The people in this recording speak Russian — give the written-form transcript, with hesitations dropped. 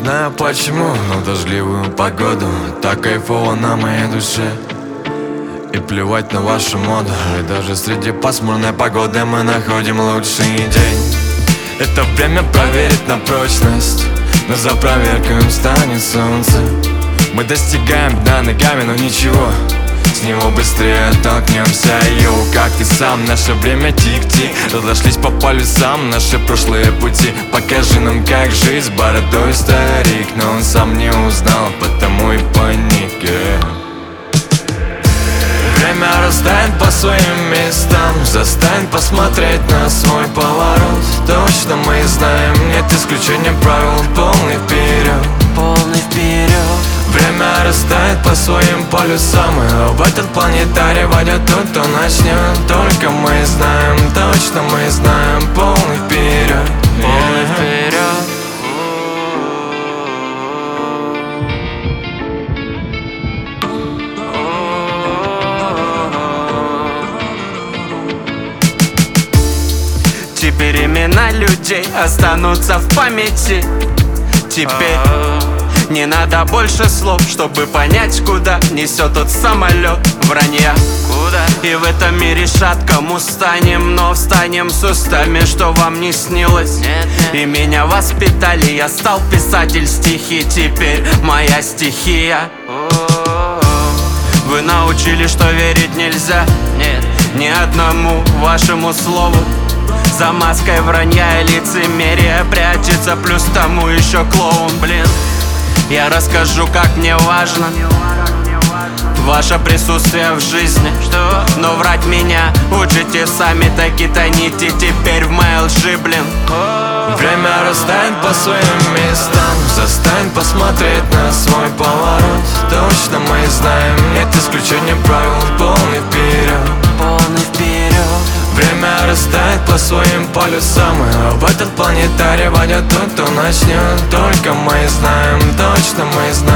знаю почему, но дождливую погоду так кайфово на моей душе. И плевать на вашу моду, и даже среди пасмурной погоды мы находим лучший день. Это время проверить на прочность, но за проверкой им станет солнце. Мы достигаем дна ногами, но ничего, с него быстрее оттолкнемся. Йоу, как ты сам, наше время тик-тик. Разошлись по полюсам наши прошлые пути. Покажи нам, как жить с бородой старик. Но он сам не узнал, потому и паник. Время растает по своим местам, заставит посмотреть на свой поворот. Точно мы знаем, нет исключения правил. Полный вперед, полный вперед. Время растает по своим полюсам, и в этот планетарий войдет тот, кто начнет. Только мы знаем, точно мы знаем. Полный вперед, полный вперед. Теперь имена людей останутся в памяти. Теперь не надо больше слов, чтобы понять, куда несет тот самолет вранья. И в этом мире шаткому станем, но встанем с устами, что вам не снилось. И меня воспитали, я стал писатель, стихи теперь моя стихия. Вы научили, что верить нельзя ни одному вашему слову. За маской вранья и лицемерия прячется плюс тому еще клоун. Блин, я расскажу, как мне важно ваше присутствие в жизни. Но врать меня учите сами, таки-то нити теперь в моей лжи, блин. Время растает по своим местам, заставит посмотреть на свой поворот. Точно мы знаем, нет исключения правил. Полный вперед, полный вперед. Время растает по своим полюсам, и в этот планетарий войдет тот, кто начнет. Только мы знаем, точно мы знаем.